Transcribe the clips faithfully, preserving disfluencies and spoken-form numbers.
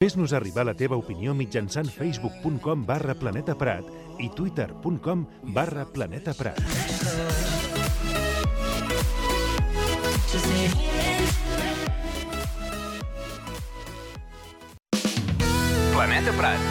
Fes-nos arribar la teva opinió mitjançant facebook punt com barra Planeta Prat i twitter punt com barra Planeta Prat. Planeta Prat.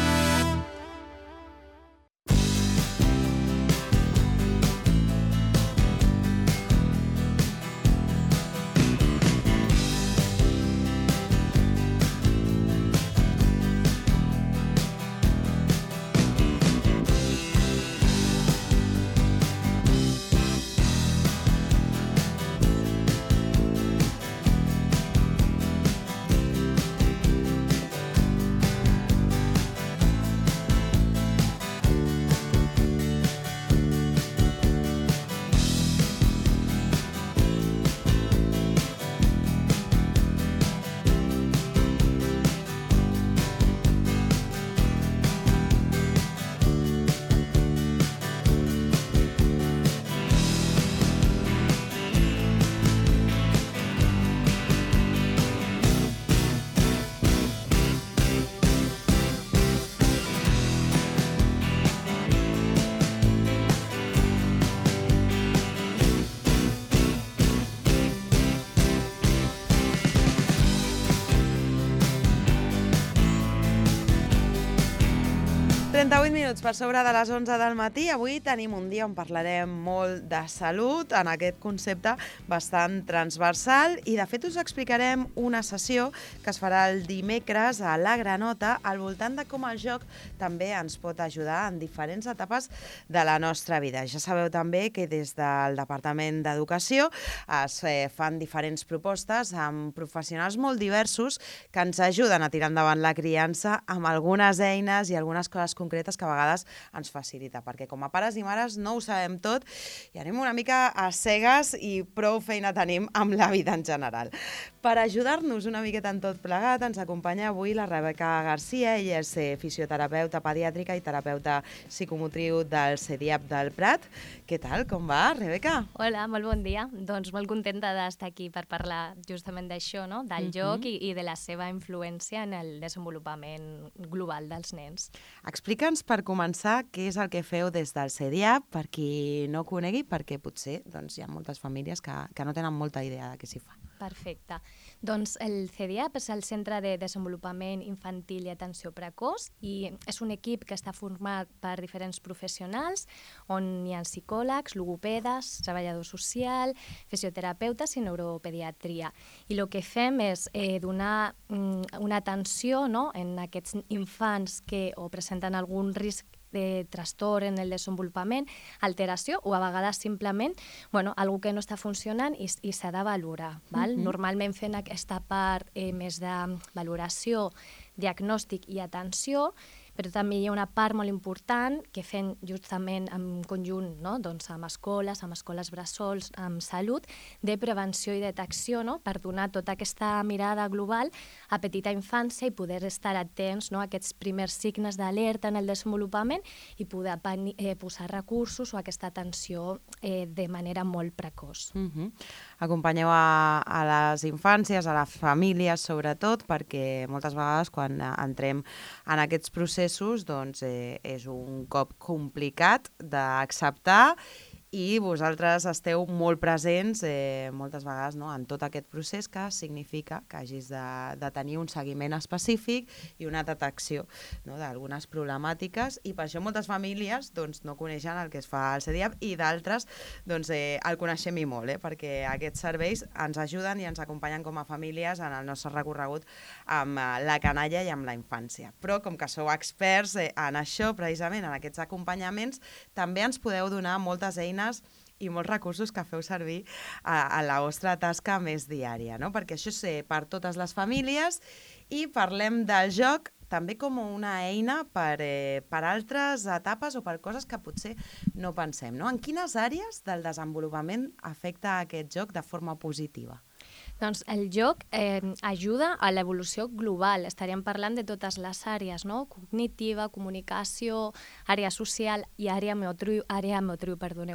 trenta-vuit minuts per sobre de les onze del matí. Avui tenim un dia on parlarem molt de salut, en aquest concepte bastant transversal, i de fet us explicarem una sessió que es farà el dimecres a la Granota al voltant de com el joc també ens pot ajudar en diferents etapes de la nostra vida. Ja sabeu també que des del Departament d'Educació es fan diferents propostes amb professionals molt diversos que ens ajuden a tirar endavant la criança amb algunes eines i algunes coses concretes que a vegades ens facilita, perquè com a pares i mares no ho sabem tot i anem una mica a cegues i prou feina tenim amb la vida en general. Per ajudar-nos una miqueta en tot plegat ens acompanya avui la Rebeca Garcia. Ella és fisioterapeuta pediàtrica i terapeuta psicomotriu del CEDIAP del Prat. Què tal? Com va, Rebeca? Hola, molt bon dia. Doncs molt contenta d'estar aquí per parlar justament d'això, no? Del uh-huh. joc i, i de la seva influència en el desenvolupament global dels nens. Explica'ns, per començar, què és el que feu des del CEDIAP, per qui no ho conegui, perquè potser doncs, hi ha moltes famílies que, que no tenen molta idea de què s'hi fa. Perfecte. Doncs el CEDIAP és el Centre de Desenvolupament Infantil i Atenció Precoç i és un equip que està format per diferents professionals on hi ha psicòlegs, logopedes, treballador social, fisioterapeutes i neuropediatria. I el que fem és eh, donar mm, una atenció, no?, en aquests infants que o presenten algun risc de trastorn en el desenvolupament, alteració o a vegades simplement bueno, algú que no està funcionant i, i s'ha de valorar. Val? Uh-huh. Normalment fent aquesta part eh, més de valoració, diagnòstic i atenció, però també hi ha una part molt important que fem justament en conjunt, no? doncs amb escoles, amb escoles bressols, amb salut, de prevenció i detecció, no? per donar tota aquesta mirada global a petita infància i poder estar atents, no? a aquests primers signes d'alerta en el desenvolupament i poder eh, posar recursos o aquesta atenció eh, de manera molt precoç. Uh-huh. Acompanyeu a, a les infàncies, a les famílies sobretot, perquè moltes vegades quan entrem en aquests processos doncs, eh, és un cop complicat d'acceptar i vosaltres esteu molt presents eh, moltes vegades no, en tot aquest procés, que significa que hagis de, de tenir un seguiment específic i una detecció no, d'algunes problemàtiques, i per això moltes famílies doncs, no coneixen el que es fa al CEDIAP i d'altres doncs, eh, el coneixem i molt, eh, perquè aquests serveis ens ajuden i ens acompanyen com a famílies en el nostre recorregut amb la canalla i amb la infància. Però com que sou experts eh, en això, precisament en aquests acompanyaments, també ens podeu donar moltes eines i molts recursos que feu servir a, a la vostra tasca més diària, no? Perquè això és eh, per totes les famílies, i parlem del joc també com una eina per, eh, per altres etapes o per coses que potser no pensem, no? En quines àrees del desenvolupament afecta aquest joc de forma positiva? Doncs el joc eh, ajuda a l'evolució global. Estaríem parlant de totes les àrees, no? Cognitiva, comunicació, àrea social i àrea motriu, àrea motriu, perdoneu.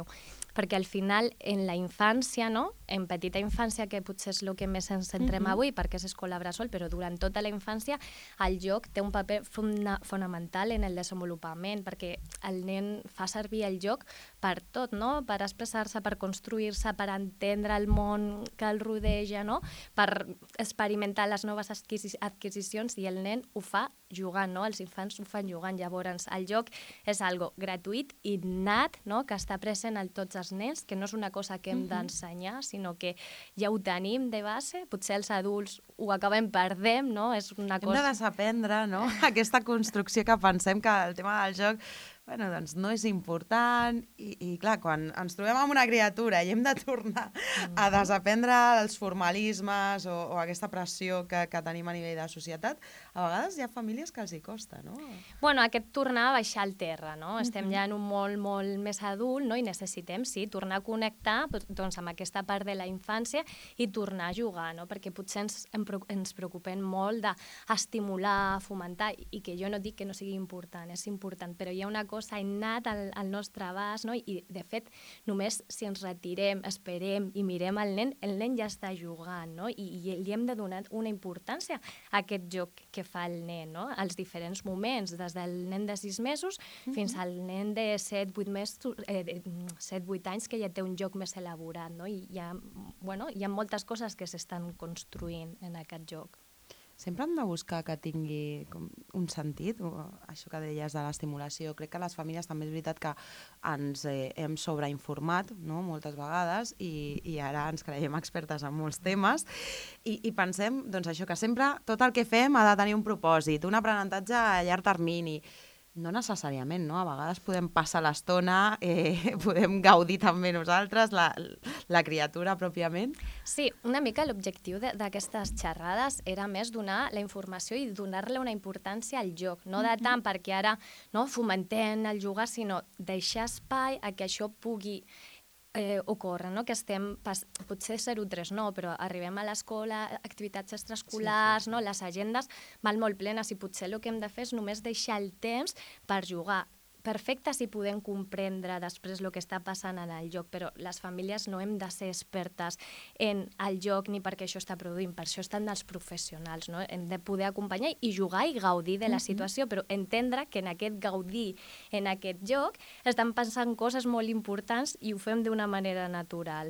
perquè al final en la infància, no? En petita infància, que potser és el que més ens centrem uh-huh. avui, perquè és escola bressol, però durant tota la infància el joc té un paper funda fonamental en el desenvolupament, perquè el nen fa servir el joc per tot, no? Per expressar-se, per construir-se, per entendre el món que el rodeja, no? Per experimentar les noves adquisicions, i el nen ho fa jugant, no? Els infants ho fan jugant. Llavors, el joc és algo gratuït, innat, no? Que està present a tots els nens, que no és una cosa que hem uh-huh. d'ensenyar, sinó que ja ho tenim de base. Potser els adults ho acabem perdent, no? És una cosa... Hem de desaprendre, no? Aquesta construcció que pensem que el tema del joc, bueno, doncs no és important, i, i clar, quan ens trobem amb una criatura i hem de tornar a desaprendre els formalismes o, o aquesta pressió que, que tenim a nivell de societat, a vegades hi ha famílies que els hi costa, no? Bueno, aquest tornar a baixar al terra, no? Uh-huh. Estem ja en un molt, molt més adult, no? I necessitem, sí, tornar a connectar doncs, amb aquesta part de la infància i tornar a jugar, no? Perquè potser ens, ens preocupem molt d'estimular, fomentar, i que jo no dic que no sigui important, és important, però hi ha una cosa innat al, al nostre abast, no? I de fet, només si ens retirem, esperem i mirem el nen, el nen ja està jugant, no? I, i li hem de donar una importància a aquest joc que fa el nen, no? Als diferents moments, des del nen de sis mesos uh-huh. fins al nen de set vuit mesos, eh, set vuit anys, que ja té un joc més elaborat, no? I hi ha, bueno, hi ha moltes coses que s'estan construint en aquest joc. Sempre hem de buscar que tingui com un sentit, això que deies de l'estimulació. Crec que les famílies també és veritat que ens eh, hem sobreinformat, no?, moltes vegades, i, i ara ens creiem expertes en molts temes, i, i pensem doncs, això, que sempre tot el que fem ha de tenir un propòsit, un aprenentatge a llarg termini. No necessàriament, no? A vegades podem passar l'estona, eh, podem gaudir també nosaltres, la, la criatura pròpiament. Sí, una mica l'objectiu d'aquestes xerrades era més donar la informació i donar-li una importància al joc, no de tant perquè ara no, fomentem el jugar, sinó deixar espai a que això pugui Eh, ocorre, no? Que estem, pas, potser zero tres no, però arribem a l'escola, activitats extraescolars, sí, sí, sí. No? Les agendes van molt plenes i potser el que hem de fer és només deixar el temps per jugar. Perfecte si podem comprendre després el que està passant en el joc, però les famílies no hem de ser expertes en el joc ni perquè això està produint, per això estan els professionals, no? Hem de poder acompanyar i jugar i gaudir de la situació, però entendre que en aquest gaudir, en aquest joc, estan pensant coses molt importants i ho fem d'una manera natural.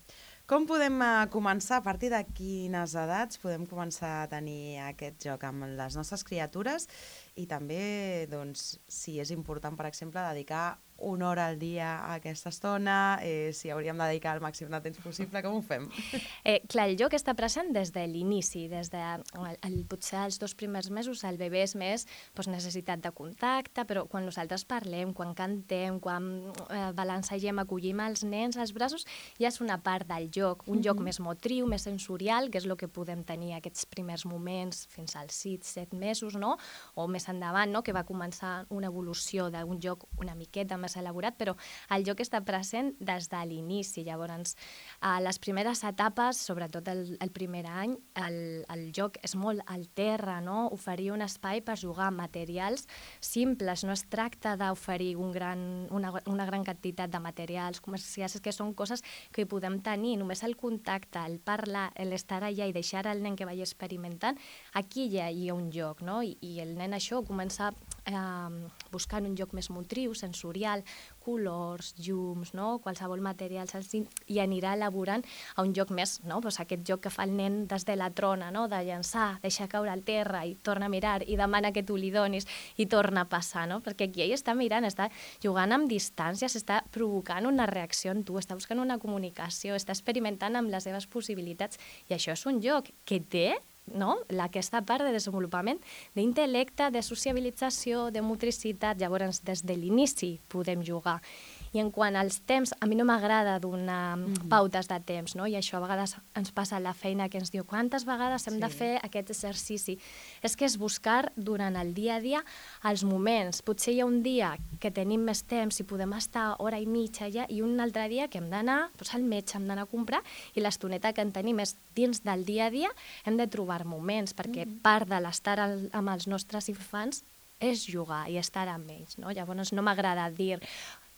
Com podem uh, començar, a partir de quines edats podem començar a tenir aquest joc amb les nostres criatures, i també, doncs, si és important, per exemple, dedicar una hora al dia a aquesta estona, eh, si hauríem de dedicar el màxim de temps possible, com ho fem? Eh, clar, el joc està present des de l'inici, des de el, el, potser els dos primers mesos el bebè és més doncs, necessitat de contacte, però quan nosaltres parlem, quan cantem, quan eh, balancegem, acollim els nens als braços, ja és una part del joc, un mm-hmm. joc més motriu, més sensorial, que és el que podem tenir aquests primers moments fins als sis set mesos, no? O més endavant, no? Que va començar una evolució d'un joc una miqueta més elaborat, però el joc està present des de l'inici. Llavors, a les primeres etapes, sobretot el, el primer any, el, el joc és molt al terra, no? Oferir un espai per jugar amb materials simples. No es tracta d'oferir un gran, una, una gran quantitat de materials comercials, que són coses que podem tenir. Només el contacte, el parlar, l'estar allà i deixar el nen que vagi experimentant, aquí ja hi ha un joc, no? I, i el nen això comença eh, buscant un joc més motriu, sensorial, colors, llums, no? Qualsevol material, i anirà elaborant a un joc més, no? Pues aquest joc que fa el nen des de la trona, no? De llançar, deixar caure al terra i torna a mirar i demana que tu li donis i torna a passar, no? Perquè aquí ell està mirant, està jugant amb distàncies, està provocant una reacció en tu, està buscant una comunicació, està experimentant amb les seves possibilitats, i això és un joc que té, no? Aquesta part de desenvolupament d'intel·lecte, de sociabilització, de motricitat. Llavors, des de l'inici podem jugar. I en quant als temps, a mi no m'agrada donar mm-hmm. pautes de temps, no? I això a vegades ens passa a la feina, que ens diu quantes vegades hem sí. de fer aquest exercici. És que és buscar durant el dia a dia els moments. Potser hi ha un dia que tenim més temps i podem estar hora i mitja allà, i un altre dia que hem d'anar doncs, al metge, hem d'anar a comprar, i l'estoneta que en tenim és dins del dia a dia, hem de trobar moments, perquè mm-hmm. part de l'estar amb els nostres infants és jugar i estar amb ells, no? Llavors no m'agrada dir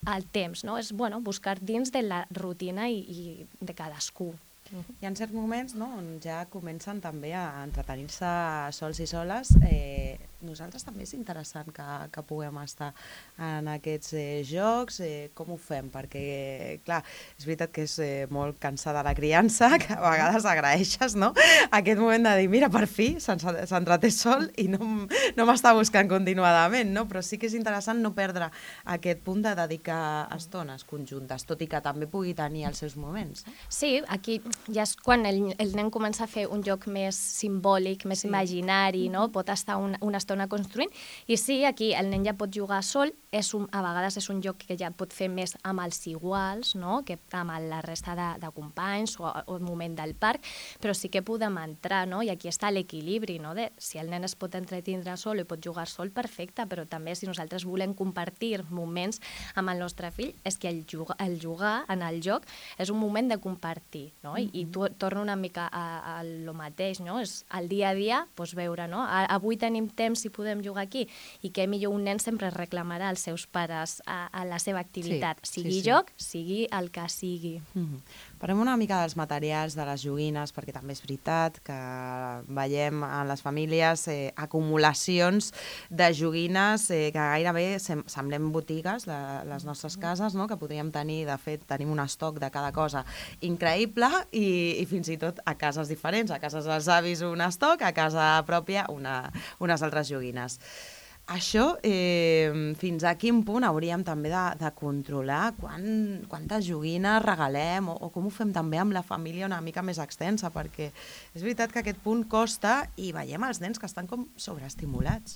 el temps, no? És, bueno, buscar dins de la rutina i, i de cadascú. Hi ha certs moments, no?, on ja comencen també a entretenir-se sols i soles. Eh, nosaltres també és interessant que, que puguem estar en aquests eh, jocs. Eh, com ho fem? Perquè, clar, és veritat que és eh, molt cansada la criança, que a vegades agraeixes, no?, aquest moment de dir, mira, per fi s'entreté sol i no, no m'està buscant continuadament, no? Però sí que és interessant no perdre aquest punt de dedicar estones conjuntes, tot i que també pugui tenir els seus moments. Sí, aquí ja és quan el, el nen comença a fer un joc més simbòlic, més sí. imaginari, no? Pot estar un, una estona construint. I sí, aquí el nen ja pot jugar sol, és un, a vegades és un joc que ja pot fer més amb els iguals, no? Que amb la resta de, de companys o, o el moment del parc, però sí que podem entrar, no? I aquí està l'equilibri, no? De, si el nen es pot entretindre sol i pot jugar sol, perfecte, però també si nosaltres volem compartir moments amb el nostre fill, és que el jugar, el jugar en el joc és un moment de compartir, no? I, i tu, torno una mica a, a lo mateix, no? És el dia a dia, doncs veure, no? A, avui tenim temps i podem jugar aquí, i que millor un nen sempre reclamarà als seus pares a, a la seva activitat, sí, sigui sí, sí. joc, sigui el que sigui. Mm-hmm. Parlem una mica dels materials, de les joguines, perquè també és veritat que veiem en les famílies eh, acumulacions de joguines eh, que gairebé sem semblem botigues, la, les nostres cases, no?, que podríem tenir, de fet, tenim un estoc de cada cosa increïble i, i fins i tot a cases diferents, a cases dels avis un estoc, a casa pròpia una, unes altres joguines. Això, eh, fins a quin punt hauríem també de, de controlar quan, quantes joguines regalem o, o com ho fem també amb la família una mica més extensa, perquè és veritat que aquest punt costa i veiem els nens que estan com sobreestimulats.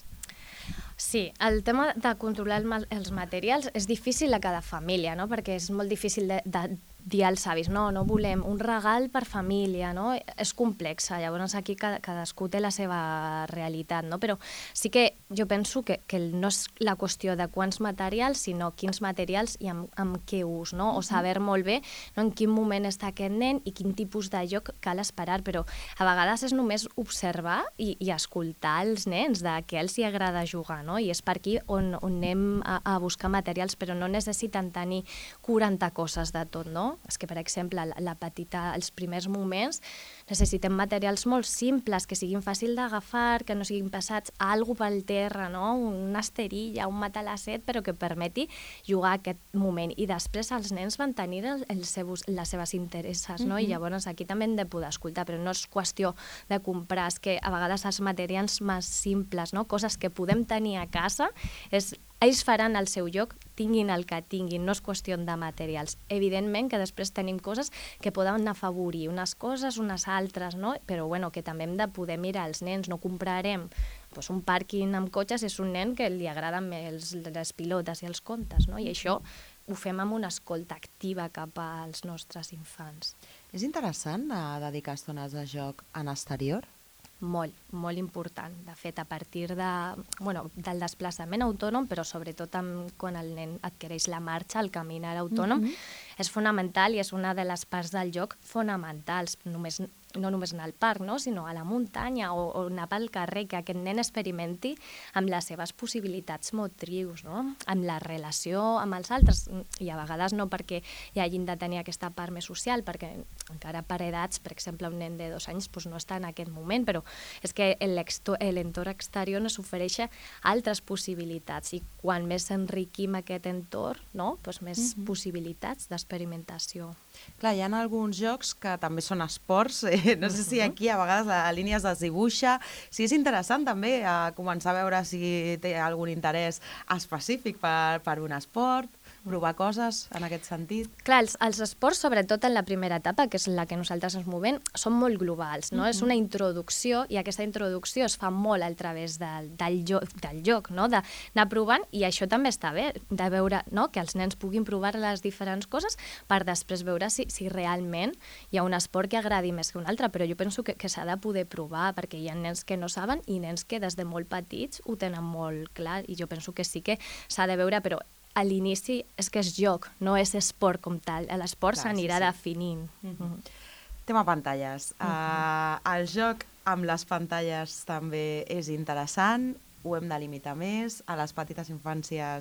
Sí, el tema de controlar els materials és difícil a cada família, no? Perquè és molt difícil de, de dir als avis, no, no volem un regal per família, no? És complexa, llavors aquí cadascú té la seva realitat, no? Però sí que jo penso que, que no és la qüestió de quants materials, sinó quins materials i amb, amb què ús, no? O saber molt bé, no, en quin moment està aquest nen i quin tipus de joc cal esperar, però a vegades és només observar i, i escoltar els nens de què els hi agrada jugar, no? I és per aquí on, on anem a, a buscar materials, però no necessiten tenir quaranta coses de tot, no? És que, per exemple, la, la petita, els primers moments necessitem materials molt simples, que siguin fàcils d'agafar, que no siguin pesats, algo pel terra, no? Una esterilla, un matalasset, però que permeti jugar aquest moment. I després els nens van tenir el, el seus, les seves interessos, no? Mm-hmm. I llavors aquí també hem de poder escoltar, però no és qüestió de comprar, és que a vegades els materials més simples, no? Coses que podem tenir a casa, és ells faran el seu lloc, tinguin el que tinguin, no és qüestió de materials. Evidentment que després tenim coses que poden afavorir unes coses, unes altres, no? Però bueno, que també hem de poder mirar els nens, no comprarem pues, un pàrquing amb cotxes, és un nen que li agraden els, les pilotes i els contes, no? I això ho fem amb una escolta activa cap als nostres infants. És interessant eh, dedicar estones de joc en exterior? Molt, molt important. De fet, a partir de, bueno, del desplaçament autònom, però sobretot amb, quan el nen adquireix la marxa, el caminar autònom, mm-hmm. és fonamental i és una de les parts del joc fonamentals. Només, no només anar al parc, no? Sinó a la muntanya o, o anar pel carrer, que aquest nen experimenti amb les seves possibilitats motrius, no? Amb la relació amb els altres, i a vegades no perquè hi hagin de tenir aquesta part més social, perquè encara per edats, per exemple, un nen de dos anys doncs no està en aquest moment, però és que l'entorn exterior ens ofereix altres possibilitats i quan més enriquim aquest entorn, no? Doncs més mm-hmm. possibilitats d'experimentació. Clar, hi ha alguns jocs que també són esports, eh, no sé si aquí a vegades la línia es desdibuixa, sí és interessant també a començar a veure si té algun interès específic per, per un esport, provar coses en aquest sentit. Clar, els, els esports, sobretot en la primera etapa, que és la que nosaltres ens movem, són molt globals, no? Mm-hmm. És una introducció i aquesta introducció es fa molt a través del, del, joc, del joc, no? D'anar provant, i això també està bé, de veure, no? Que els nens puguin provar les diferents coses per després veure si, si realment hi ha un esport que agradi més que un altre, però jo penso que, que s'ha de poder provar, perquè hi ha nens que no saben i nens que des de molt petits ho tenen molt clar, i jo penso que sí que s'ha de veure, però a l'inici és que és joc, no és esport com tal. L'esport s'anirà sí, sí. definint. Mm-hmm. Tema pantalles. Mm-hmm. Uh, el joc amb les pantalles també és interessant, ho hem de limitar més. A les petites infàncies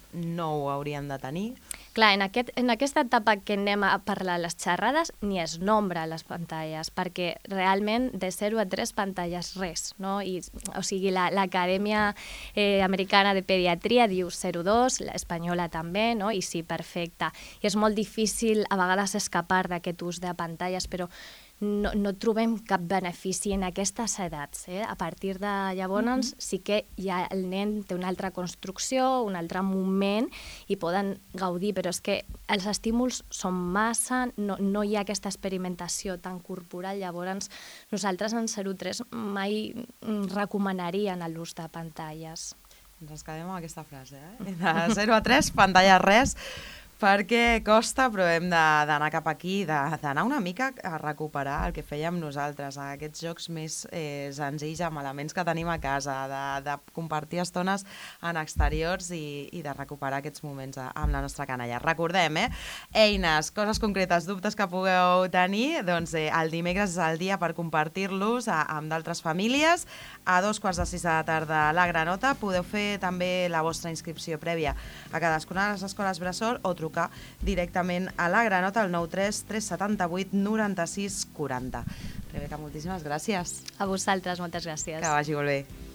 no ho hauríem de tenir? Clar, en, aquest, en aquesta etapa que anem a parlar les xerrades, ni es nombra les pantalles, perquè realment de zero a tres pantalles res, no? I, o sigui, l'Acadèmia eh, Americana de Pediatria diu zero coma dos, l'espanyola també, no? I sí, perfecte. I és molt difícil a vegades escapar d'aquest ús de pantalles, però no, no trobem cap benefici en aquestes edats. Eh? A partir de llavors mm-hmm. sí que ja el nen té una altra construcció, un altre moment i poden gaudir, però és que els estímuls són massa, no, no hi ha aquesta experimentació tan corporal, llavors nosaltres en zero coma tres mai recomanarien l'ús de pantalles. Ens quedem amb aquesta frase, eh? De zero a tres, pantalla res, perquè costa, però hem d'anar cap aquí, d'anar una mica a recuperar el que fèiem nosaltres, aquests jocs més eh, senzills amb elements que tenim a casa, de, de compartir estones en exteriors i, i de recuperar aquests moments amb la nostra canalla. Recordem, eh? Eines, coses concretes, dubtes que pugueu tenir, doncs eh, el dimecres és el dia per compartir-los amb d'altres famílies. A dos quarts de sis de la tarda a la Granota podeu fer també la vostra inscripció prèvia a cadascuna de les escoles bressol o trucar directament a la Granota al nou tres tres set vuit nou sis quatre zero. Rebeca, moltíssimes gràcies. A vosaltres, moltes gràcies. Que vagi molt bé.